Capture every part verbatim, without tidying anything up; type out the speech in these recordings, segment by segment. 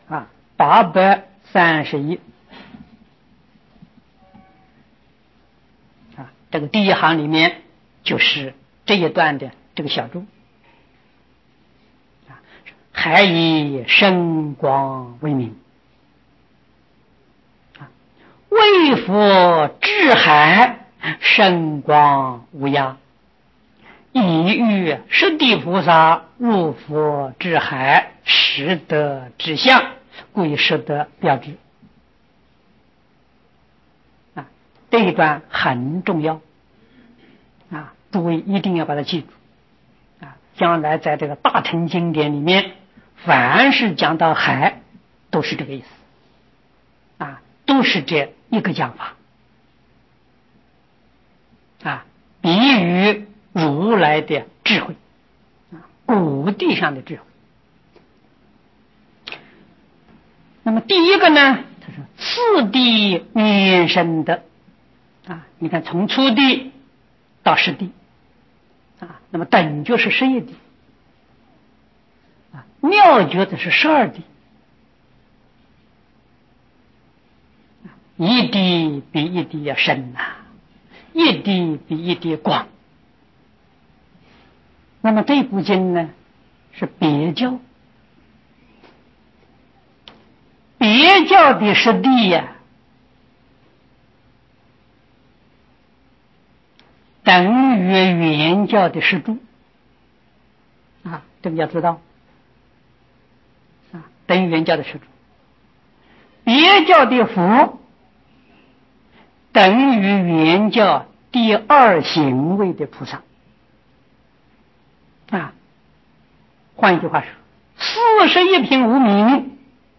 啊，八百三十一啊，这个第一行里面就是这一段的这个小注啊，海以深光为名啊，为佛至海，深光无涯，以喻十地菩萨入佛至海，实得之相，故以实得标志啊。这一段很重要啊，诸位一定要把它记住啊！将来在这个大乘经典里面，凡是讲到海，都是这个意思啊，都是这一个讲法啊，比喻如来的智慧啊，古地上的智慧。那么第一个呢，他说次第原生的啊，你看从初地到十地啊，那么等觉是十一地啊，妙觉的是十二地，一地比一地要深呐、啊，一地比一地广。那么这部经呢是别教，别教的十地呀、啊，等于原教的十住啊，这个要知道啊，等于原教的十住。别教的佛等于原教第二行位的菩萨啊，换一句话说，四十一品无名，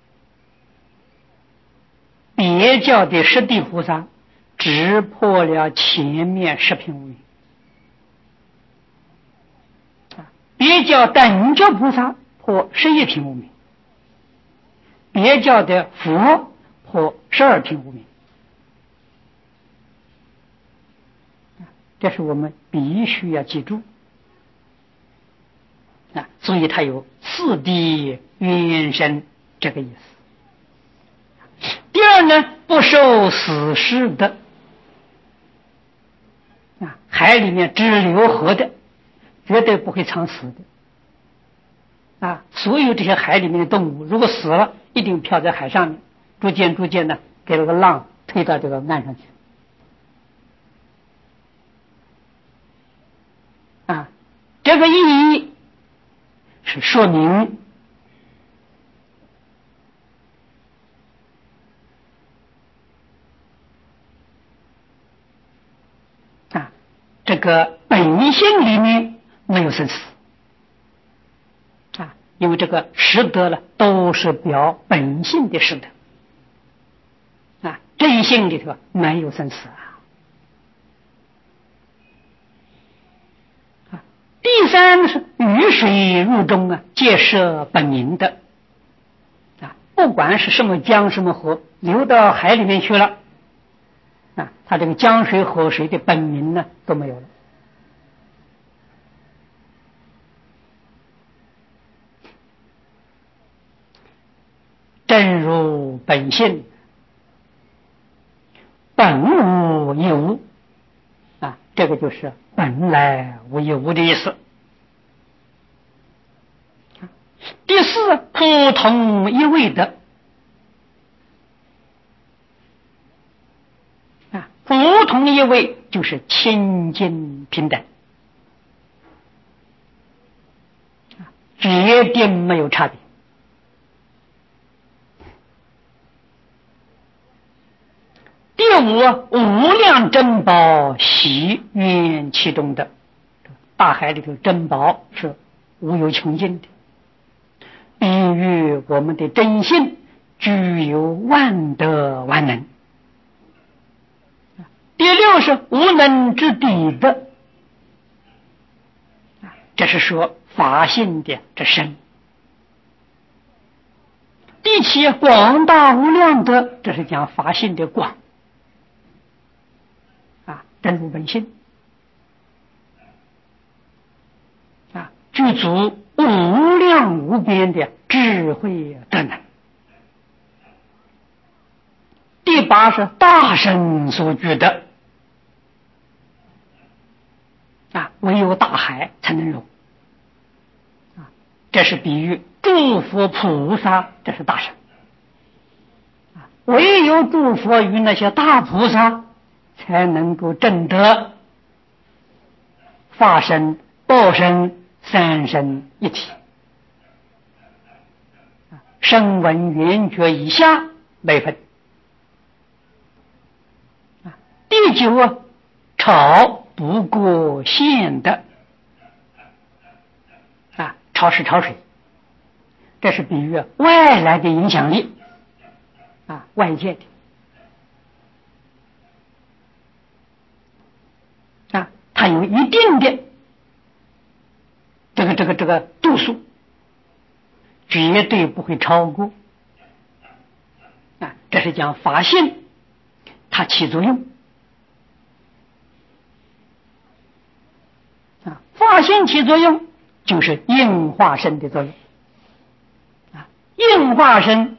别教的十地菩萨只破了前面十品无名啊，别教等觉菩萨破十一品无名，别教的佛破十二品无名，这是我们必须要记住啊，所以它有次第原生这个意思。第二呢，不受死尸的啊，海里面只流活的，绝对不会常死的啊。所有这些海里面的动物，如果死了，一定漂在海上面，逐渐逐渐的给了个浪推到这个岸上去啊。这个意义是说明啊，这个本性里面没有生死啊，因为这个实德了都是表本性的实德啊，真性里头没有生死啊。啊，第三是雨水入中啊，皆是本名的啊，不管是什么江什么河流到海里面去了啊，它这个江水河水的本名呢都没有了。正如本性，本无一物啊，这个就是本来无一物的意思。第四，普通一味的啊，普通一味就是清净平等啊，决定没有差别。第五，无量珍宝习愿其中的，大海里头珍宝是无有穷尽的，比喻我们的真心具有万德万能。第六是无能之底的，这是说法性的这身。第七，广大无量德，这是讲法性的广啊，真如本性啊，具足无量无边的智慧德能法是大神所具的啊，唯有大海才能容啊。这是比喻诸佛菩萨，这是大神啊，唯有诸佛与那些大菩萨才能够证得法身、报身、三身一体。声闻缘觉以下没分啊。第九啊，潮不过线的啊，潮是潮水，这是比喻外来的影响力啊，外界的啊，它有一定的这个这个这个度数，绝对不会超过啊。这是讲法性它起作用啊，法性起作用就是应化身的作用啊，应化身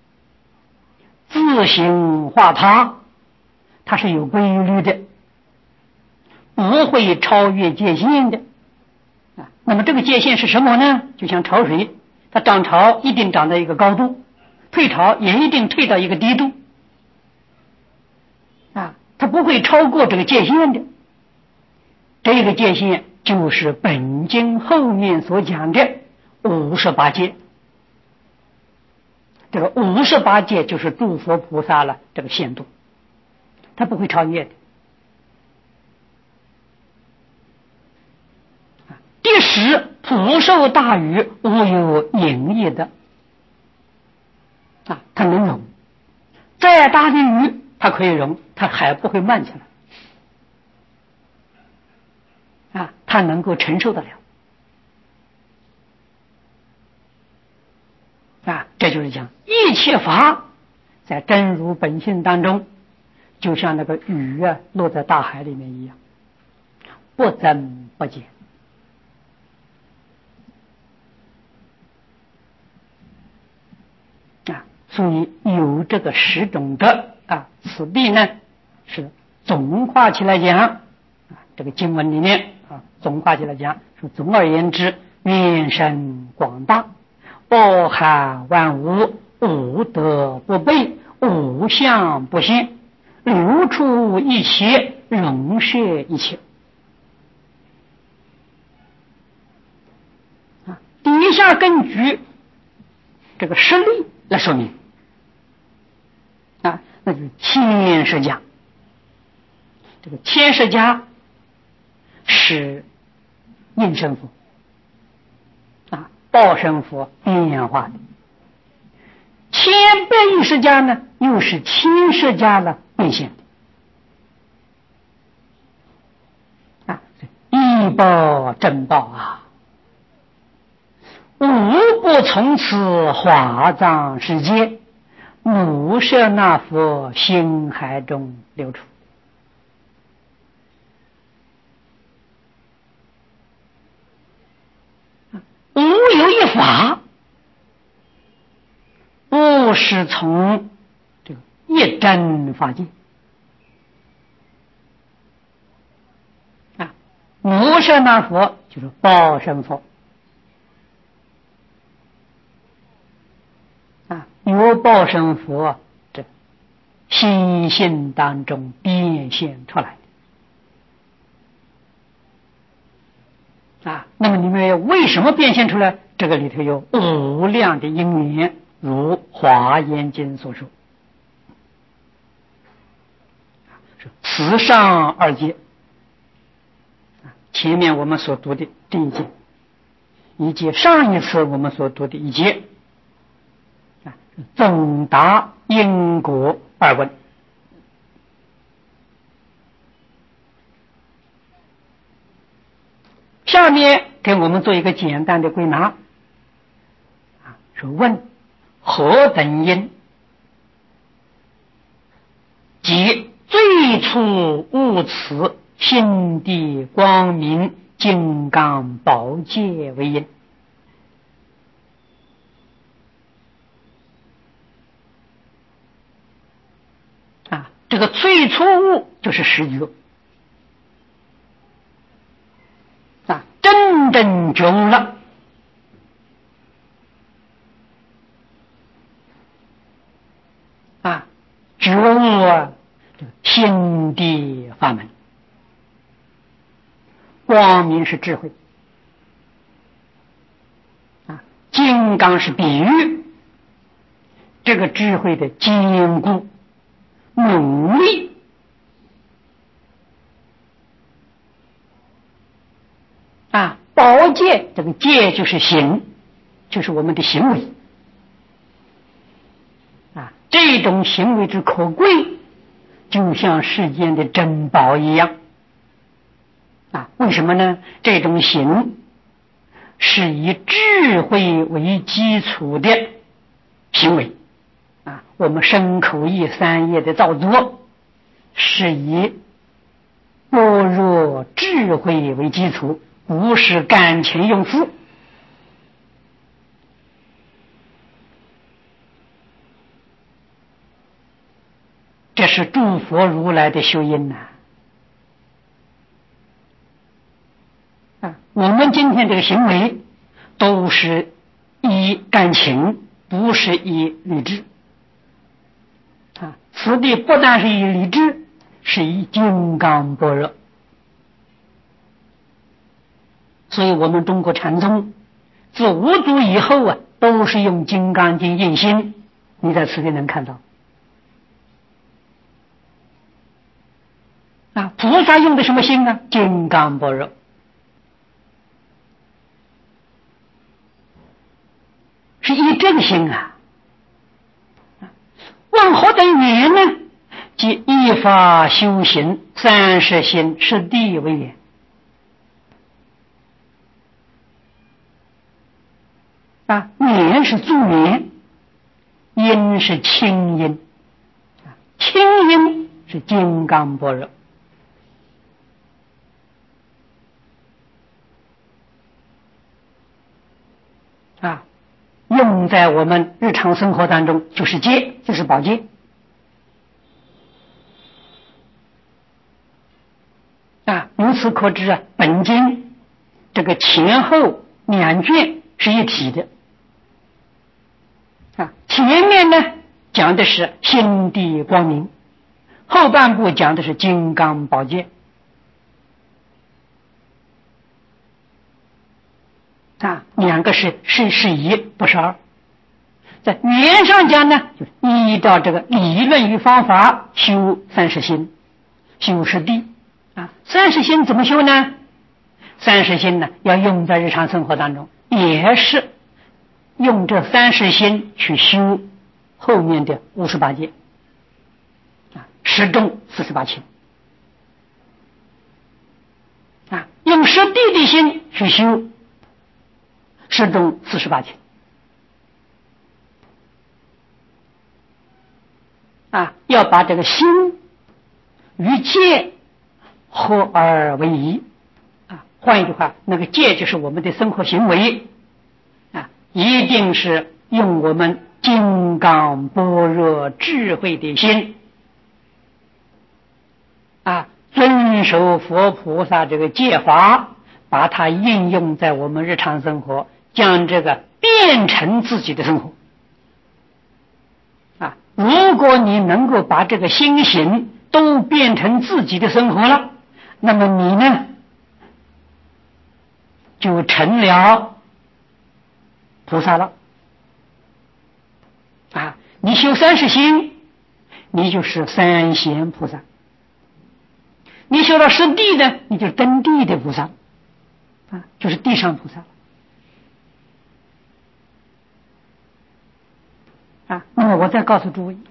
自行化他，它是有规律的，不会超越界限的啊。那么这个界限是什么呢？就像潮水，它涨潮一定涨到一个高度，退潮也一定退到一个低度啊，它不会超过这个界限的。这个界限就是本经后面所讲的五十八界。这个五十八界就是诸佛菩萨了，这个限度它不会超越的。第十，普受大雨，无有盈溢的啊，它能容，再大的雨它可以容，它还不会漫起来啊，它能够承受得了啊。这就是讲一切法在真如本性当中，就像那个雨啊落在大海里面一样，不增不减啊。所以有这个十种的啊，此地呢是总化起来讲啊，这个经文里面啊，总化起来讲说，总而言之，面深广大，包含万物，无德不备，无相不现，如出一切，容摄一切啊。底下根据这个实例来说明啊，那就是天释迦。这个天释迦是应身佛啊，报身佛变化的。千百亿释迦呢，又是天释迦了变现的啊，一报真报啊，无不从此华藏世界，母舍那佛心海中流出。无有一法不是从这个一真法界啊，母舍那佛就是报身佛啊，由报身佛这心性当中变现出来啊。那么你们为什么变现出来？这个里头有无量的因缘，如华严经所说，此上二界，前面我们所读的这一节，以及上一次我们所读的一节，总答因果二问。下面给我们做一个简单的归纳啊，说问何等因，即最初悟此心地光明金刚宝戒为因。 这个最初悟就是实觉啊，真正觉悟了啊，觉悟啊，心地法门，光明是智慧啊，金刚是比喻这个智慧的坚固努力啊，宝戒，这个戒就是行，就是我们的行为啊，这种行为之可贵，就像世间的珍宝一样啊。为什么呢？这种行是以智慧为基础的行为啊，我们身口意三业的造作是以般若智慧为基础，不是感情用事。这是诸佛如来的修因呐！啊，我们今天这个行为都是以感情，不是以理智啊。此地不但是以理智，是以金刚般若。所以我们中国禅宗自五祖以后啊，都是用金刚经印心，你在此地能看到。啊，菩萨用的什么心呢？金刚般若，是以这个心啊。问何等缘呢？即依法修行，三十心是地为缘啊。缘是助缘，因是清因，清因是金刚般若。啊，用在我们日常生活当中就是戒，就是宝戒啊。由此可知啊，本经这个前后两卷是一体的啊。前面呢讲的是心地光明，后半部讲的是金刚宝戒啊，两个是是是一，不是二。在语言上讲呢，就依照这个理论与方法修三十心，修十地啊。三十心怎么修呢？三十心呢，要用在日常生活当中，也是用这三十心去修后面的五十八戒啊，十重四十八轻啊，用十地的心去修十重四十八轻啊，要把这个心与戒合而为一啊。换一句话，那个戒就是我们的生活行为啊，一定是用我们金刚般若智慧的心啊，遵守佛菩萨这个戒法，把它应用在我们日常生活，将这个变成自己的生活啊。如果你能够把这个心行都变成自己的生活了，那么你呢就成了菩萨了啊。你修三十心，你就是三贤菩萨；你修到十地呢，你就是登地的菩萨啊，就是地上菩萨啊。那么我再告诉诸位，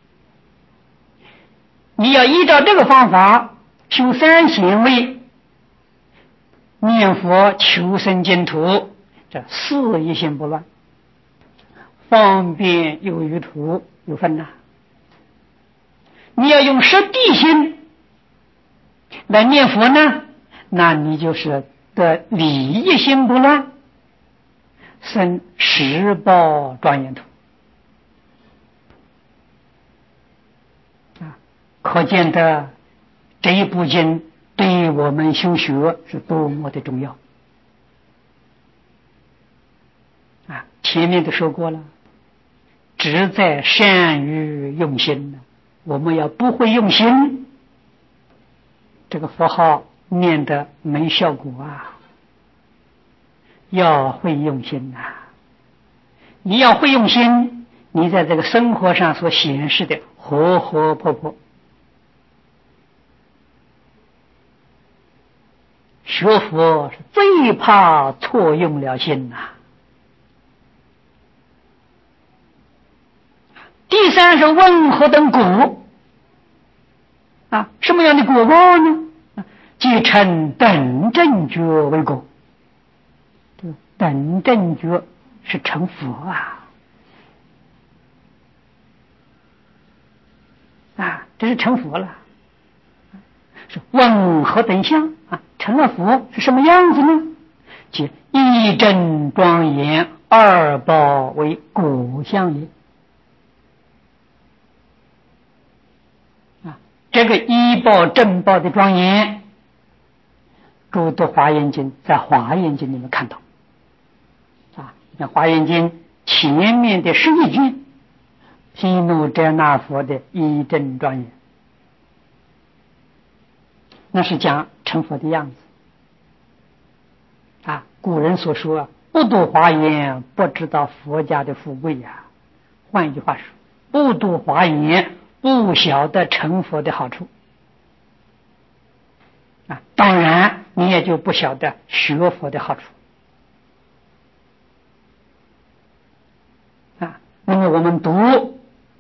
你要依照这个方法修三贤位，念佛求生净土，这事一心不乱，方便有余土有分呐。你要用十地心来念佛呢，那你就是得理一心不乱，生十报庄严土啊。 可见的这一部经对我们修学是多么的重要啊！前面都说过了，只在善于用心呢。我们要不会用心，这个佛号念得没效果啊！要会用心呐、啊！你要会用心，你在这个生活上所显示的活活泼泼。学佛是最怕错用了心呐、啊。第三是问何等果啊？什么样的果报呢？即称等正觉为果。等正觉是成佛啊！啊，这是成佛了。是问何等相啊？成了佛是什么样子呢？即一正庄严，二报为果相也。啊，这个一报正报的庄严，诸读华严经，在华严经里面看到。啊，像华严经前面的十一卷，毗卢遮那佛的一正庄严，那是讲成佛的样子。啊，古人所说，不读华严不知道佛家的富贵呀、啊。换一句话说，不读华严不晓得成佛的好处。啊，当然你也就不晓得学佛的好处。啊，那么我们读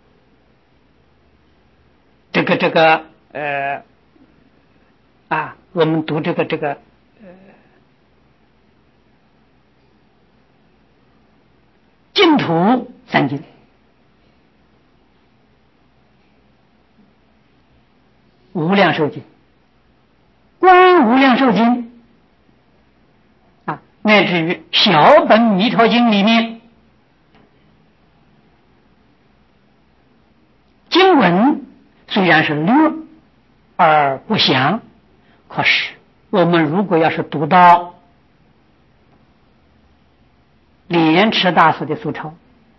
这个这个呃啊，我们读这个这个呃净土三经，无量寿经、观无量寿经啊，乃至于小本弥陀经里面，经文虽然是略而不详，可是我们如果要是读到莲池大师的疏钞、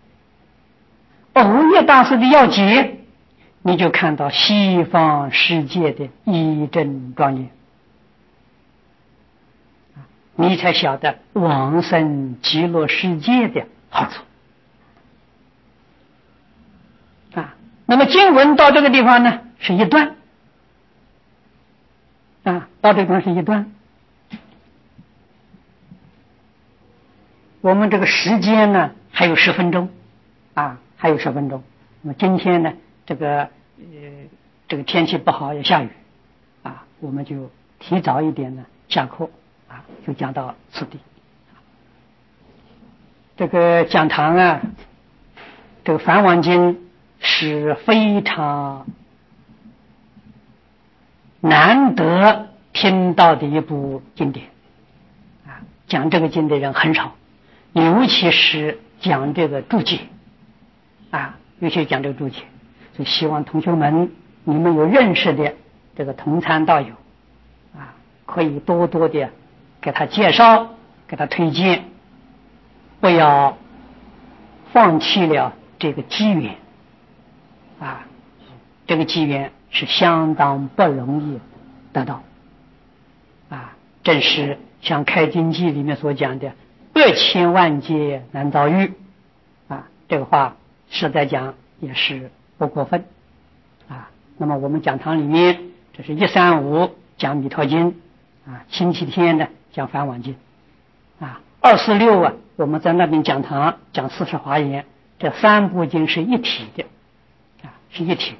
藕益大师的要解，你就看到西方世界的一正庄严，你才晓得往生极乐世界的好处啊。那么经文到这个地方呢，是一段啊，到这个地方是一段。我们这个时间呢，还有十分钟啊，还有十分钟。那么今天呢，这个呃，这个天气不好，也下雨啊，我们就提早一点呢下课啊，就讲到此地。这个讲堂啊，这个《梵网经》是非常难得听到的一部经典啊，讲这个经的人很少。尤其是讲这个注解啊，尤其是讲这个注解，所以希望同学们你们有认识的这个同参道友啊，可以多多的给他介绍，给他推荐，不要放弃了这个机缘啊，这个机缘是相当不容易得到啊，正是像《开经记》里面所讲的百千万劫难遭遇啊，这个话实在讲也是不过分啊。那么我们讲堂里面，这是一三五讲弥陀经啊，星期天呢讲梵网经啊，二四六啊我们在那边讲堂讲四十华严，这三部经是一体的啊，是一体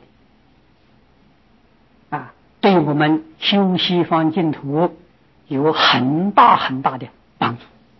的啊，对我们修西方净土有很大很大的帮助。